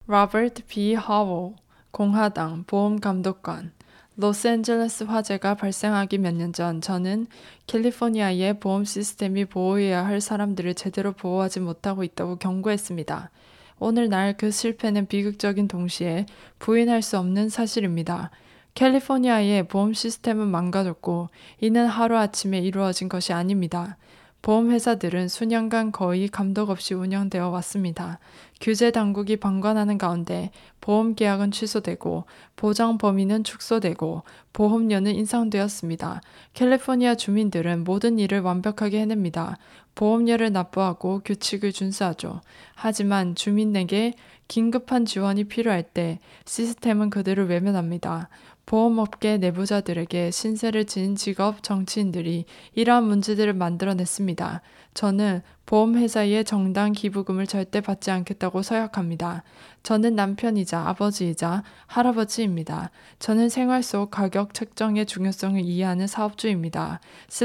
로버트 B. 하워, 공화당 보험감독관. 로스앤젤레스 화재가 발생하기 몇 년 전 저는 캘리포니아의 보험 시스템이 보호해야 할 사람들을 제대로 보호하지 못하고 있다고 경고했습니다. 오늘날 그 실패는 비극적인 동시에 부인할 수 없는 사실입니다. 캘리포니아의 보험 시스템은 망가졌고 이는 하루아침에 이루어진 것이 아닙니다. 보험회사들은 수년간 거의 감독 없이 운영되어 왔습니다. 규제 당국이 방관하는 가운데 보험 계약은 취소되고 보장 범위는 축소되고 보험료는 인상되었습니다. 캘리포니아 주민들은 모든 일을 완벽하게 해냅니다. 보험료를 납부하고 규칙을 준수하죠. 하지만 주민에게 긴급한 지원이 필요할 때 시스템은 그들을 외면합니다. 보험업계 내부자들에게 신세를 지닌 직업 정치인들이 이러한 문제들을 만들어냈습니다. 저는 보험회사의 정당 기부금을 절대 받지 않겠다고 서약합니다. 저는 남편이자 아버지이자 할아버지입니다. 저는 생활 속 가격 책정의 중요성을 이해하는 사업주입니다.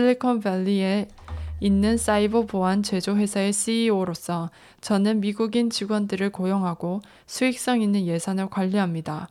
실리콘밸리에 있는 사이버 보안 제조 회사의 CEO로서 저는 미국인 직원들을 고용하고 수익성 있는 예산을 관리합니다.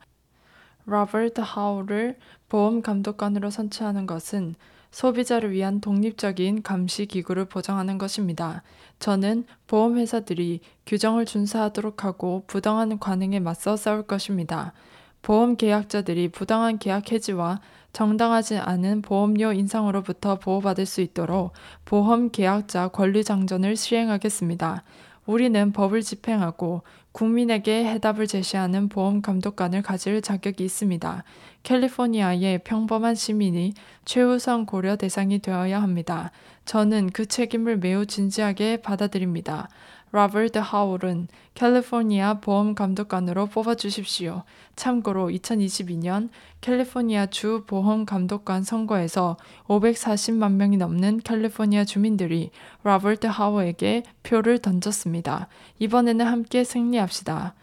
로버트 하우를 보험감독관으로 선출하는 것은 소비자를 위한 독립적인 감시 기구를 보장하는 것입니다. 저는 보험회사들이 규정을 준수하도록 하고 부당한 관행에 맞서 싸울 것입니다. 보험 계약자들이 부당한 계약 해지와 정당하지 않은 보험료 인상으로부터 보호받을 수 있도록 보험 계약자 권리 장전을 시행하겠습니다. 우리는 법을 집행하고 국민에게 해답을 제시하는 보험 감독관을 가질 자격이 있습니다. 캘리포니아의 평범한 시민이 최우선 고려 대상이 되어야 합니다. 저는 그 책임을 매우 진지하게 받아들입니다. 로버트 하울은 캘리포니아 보험 감독관으로 뽑아주십시오. 참고로 2022년 캘리포니아 주 보험 감독관 선거에서 540만 명이 넘는 캘리포니아 주민들이 로버트 하워에게 표를 던졌습니다. 이번에는 함께 승리합시다.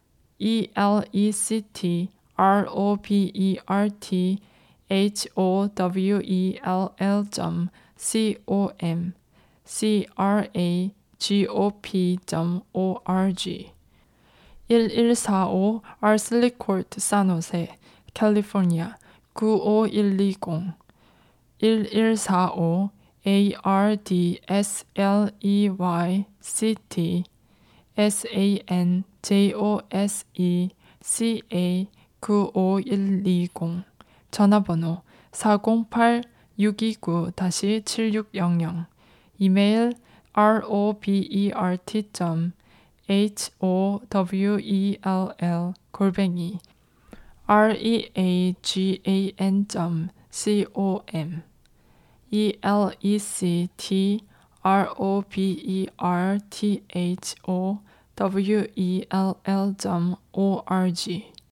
ELECTROBERTHOWELL.com cragop.org 1145 Arsley Court, 산호세, 캘리포니아 95120 1145 ARDSLEY City SANJOSECA 95120 전화번호 408-629-7600 이메일 robert@reagan.com ELECTROBERTHOWELL.org